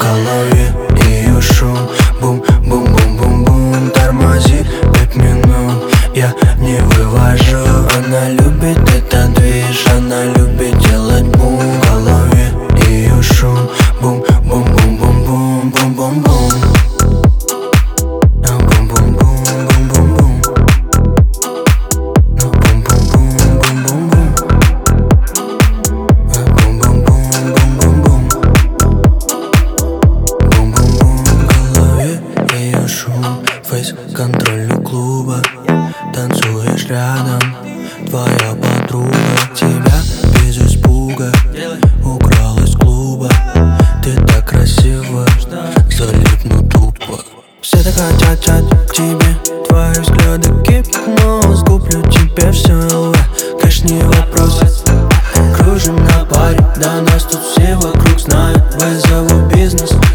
голове ее шум. Бум-бум-бум-бум-бум, тормози 5 минут, я не вывожу. Она любит этот движ, она любит делать бум. В голове ее шум. Бум-бум-бум-бум-бум, бум-бум-бум. Фейс-контроль клуба, танцуешь рядом, твоя подруга тебя без испуга украл из клуба. Ты так красива, залипну тупо. Все так хотят к тебе, твои взгляды гипноз. Куплю тебе все ЛВ, кэш не вопрос. Кружим на паре, да нас тут все вокруг знают. Вызову бизнес.